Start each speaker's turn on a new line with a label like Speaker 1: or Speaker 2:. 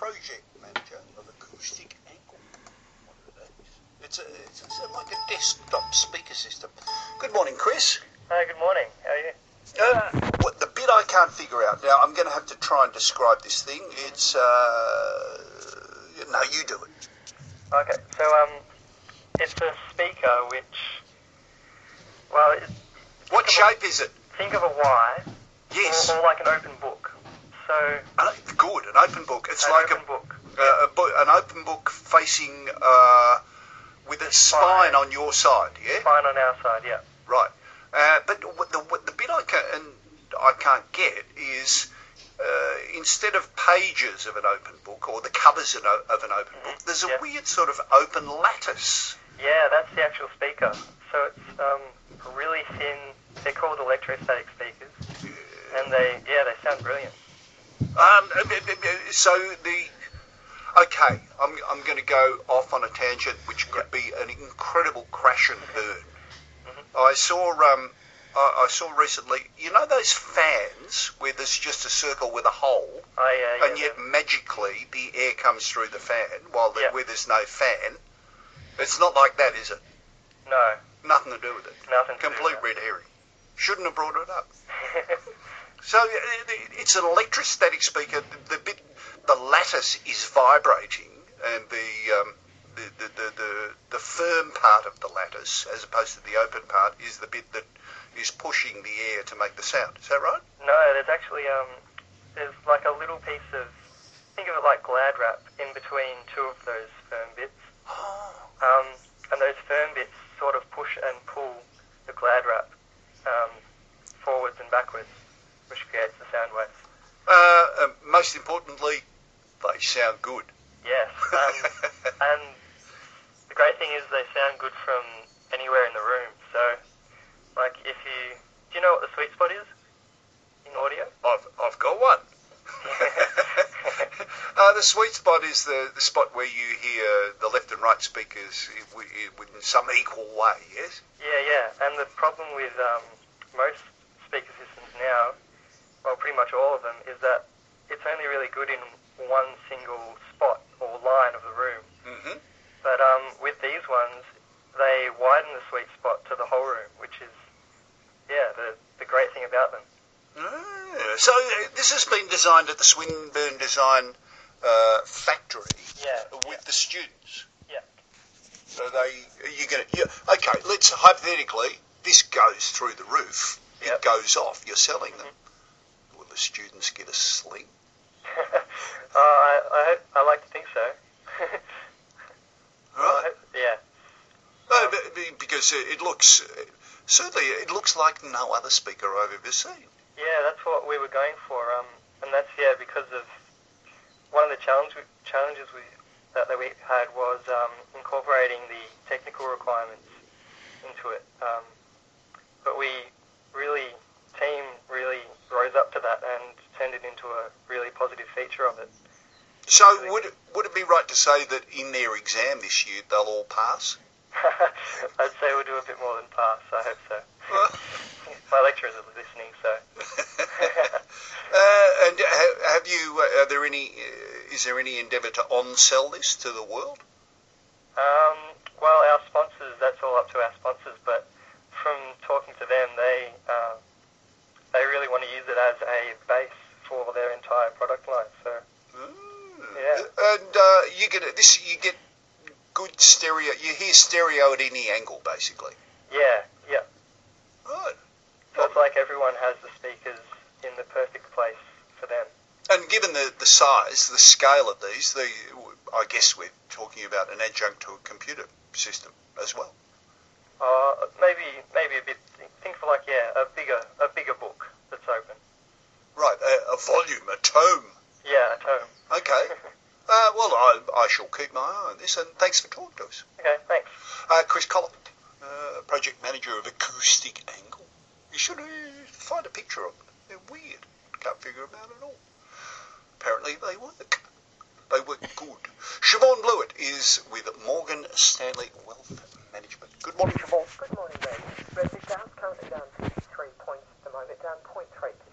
Speaker 1: project manager of Acoustic Angle. What are these? It's like a desktop speaker system. Good morning, Chris.
Speaker 2: Hi, good morning. How are you?
Speaker 1: What the bit I can't figure out now? I'm going to have to try and describe this thing. It's no, you do it.
Speaker 2: Okay, so it's a speaker which, well,
Speaker 1: What shape is it?
Speaker 2: think of a Y.
Speaker 1: Yes.
Speaker 2: Or like an open book. So.
Speaker 1: Good, an open book. It's
Speaker 2: an
Speaker 1: like
Speaker 2: open book.
Speaker 1: An open book facing with its spine on your side. Yeah.
Speaker 2: Spine on our side. Yeah.
Speaker 1: Right. But the bit I can't get is instead of pages of an open book or the covers of an open book, there's a weird sort of open lattice.
Speaker 2: Yeah, that's the actual speaker. So it's really thin. They're called electrostatic speakers, and they sound brilliant.
Speaker 1: I'm going to go off on a tangent, which could be an incredible crash and burn. I saw recently, you know those fans where there's just a circle with a hole, and yet magically the air comes through the fan where there's no fan. It's not like that, is it?
Speaker 2: No.
Speaker 1: Nothing to do with it.
Speaker 2: Nothing.
Speaker 1: Complete red herring. Shouldn't have brought it up. So it's an electrostatic speaker. The lattice is vibrating, and the firm part of the lattice, as opposed to the open part, is the bit that is pushing the air to make the sound. Is that right?
Speaker 2: No, there's actually there's like a little piece of, think of it like Glad wrap in between two of those firm bits. And those firm bits sort of push and pull the Glad wrap forwards and backwards, which creates the sound waves.
Speaker 1: Most importantly, they sound good.
Speaker 2: Yes, and the great thing is they sound good from anywhere in the room. So, like do you know what the sweet spot is in audio?
Speaker 1: I've got one. The sweet spot is the spot where you hear the left and right speakers in some equal way, yes?
Speaker 2: Yeah, and the problem with most speaker systems now, well, pretty much all of them, is that it's only really good in one single spot or line of the room.
Speaker 1: Mm-hmm.
Speaker 2: But with these ones, they widen the sweet spot to the whole room, which is, the great thing about them.
Speaker 1: So this has been designed at the Swinburne Design factory with the students.
Speaker 2: Yeah.
Speaker 1: So okay, let's hypothetically, this goes through the roof.
Speaker 2: Yep.
Speaker 1: It goes off. You're selling them. Will the students get a sling?
Speaker 2: I like to think so.
Speaker 1: Right.
Speaker 2: Yeah.
Speaker 1: Because it looks like no other speaker I've ever seen.
Speaker 2: Yeah, that's what we were going for, and that's because of one of the challenges that we had was incorporating the technical requirements into it. But team really rose up to that and turned it into a really positive feature of it.
Speaker 1: So would it be right to say that in their exam this year they'll all pass?
Speaker 2: I'd say we'll do a bit more than pass. I hope so. My lecturers are listening, so.
Speaker 1: And have you? Is there any endeavour to on-sell this to the world?
Speaker 2: Well, our sponsors. That's all up to our sponsors. But from talking to them, they really want to use it as a base for their entire product line. So. Yeah.
Speaker 1: And you get good stereo. You hear stereo at any angle, basically.
Speaker 2: Yeah.
Speaker 1: Right.
Speaker 2: So it's like everyone has the speakers in the perfect place for them.
Speaker 1: And given the size, the scale of these, I guess we're talking about an adjunct to a computer system as well.
Speaker 2: Maybe a bit. Think of a bigger book that's open.
Speaker 1: Right, a volume, a tome.
Speaker 2: Yeah, a tome.
Speaker 1: Okay. Well, I shall keep my eye on this, and thanks for talking to us.
Speaker 2: Okay, thanks.
Speaker 1: Chris Collett, project manager of Acoustic Angle. You should find a picture of them. They're weird. Can't figure them out at all. Apparently they work. They work good. Siobhan Blewett is with Morgan Stanley Wealth Management. Good morning, Siobhan.
Speaker 3: Good morning, Dave. Redfish Downs currently down 53 points at the moment, down 0.3%.